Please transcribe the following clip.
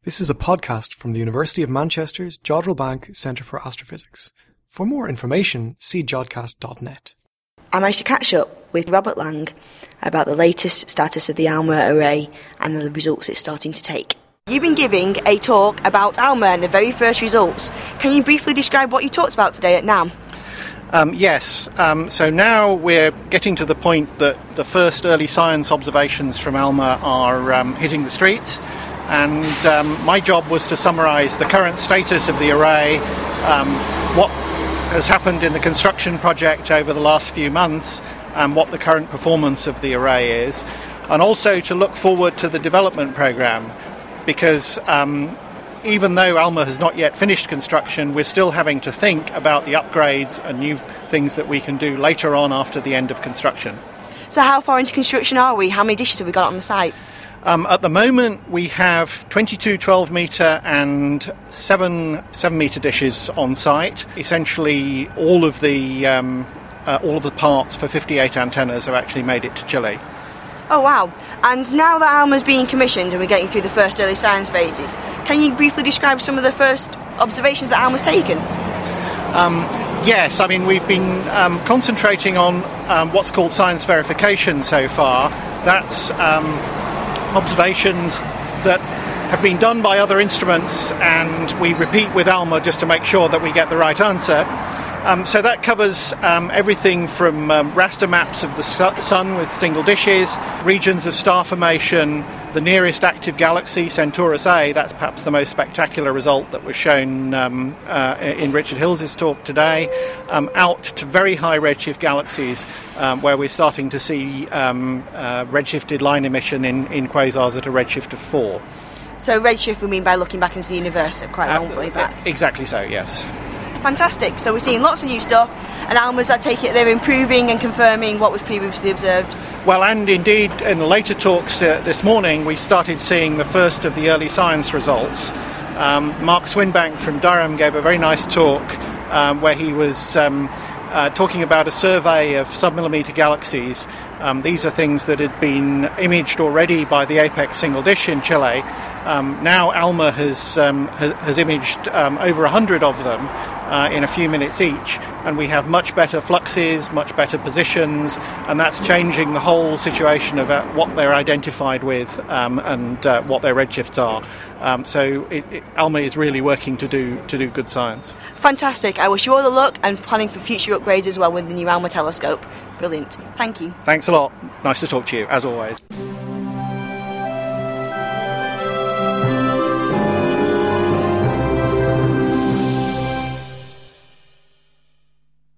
This is a podcast from the University of Manchester's Jodrell Bank Centre for Astrophysics. For more information, see jodcast.net. I managed to catch up with Robert Lang about the latest status of the ALMA array and the results it's starting to take. You've been giving a talk about ALMA and the very first results. Can you briefly describe what you talked about today at NAM? Yes. So now we're getting to the point that the first early science observations from ALMA are hitting the streets. And my job was to summarise the current status of the array, what has happened in the construction project over the last few months, and what the current performance of the array is, and also to look forward to the development programme, because even though ALMA has not yet finished construction, we're still having to think about the upgrades and new things that we can do later on after the end of construction. So how far into construction are we? How many dishes have we got on the site? At the moment, we have 22 12-metre and 7 7-metre dishes on site. Essentially, all of the parts for 58 antennas have actually made it to Chile. Oh wow! And now that ALMA's being commissioned and we're getting through the first early science phases, can you briefly describe some of the first observations that ALMA's taken? Yes, I mean, we've been concentrating on what's called science verification so far. That's observations that have been done by other instruments, and we repeat with ALMA just to make sure that we get the right answer. So that covers everything from raster maps of the Sun with single dishes, regions of star formation, the nearest active galaxy, Centaurus A. That's perhaps the most spectacular result that was shown in Richard Hills' talk today, out to very high redshift galaxies where we're starting to see redshifted line emission in quasars at a redshift of 4. So redshift we mean by looking back into the universe quite a long way back? Exactly so, yes. Fantastic. So we're seeing lots of new stuff, and ALMA's, I take it, they're improving and confirming what was previously observed. Well, and indeed, in the later talks this morning, we started seeing the first of the early science results. Mark Swinbank from Durham gave a very nice talk where he was talking about a survey of submillimetre galaxies. These are things that had been imaged already by the APEX single dish in Chile. Now ALMA has imaged over 100 of them in a few minutes each, and we have much better fluxes, much better positions, and that's changing the whole situation of what they're identified with and what their redshifts are. So ALMA is really working to do good science. Fantastic. I wish you all the luck, and planning for future upgrades as well with the new ALMA telescope. Brilliant. Thank you. Thanks a lot. Nice to talk to you, as always.